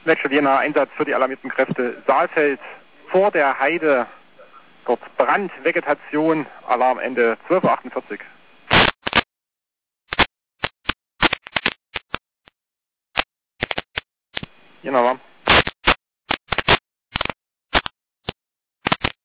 Werkstatt Jena, Einsatz für die alarmierten Kräfte. Saalfeld vor der Heide. Dort Brand, Vegetation, Alarmende 12:48 Uhr. Jena,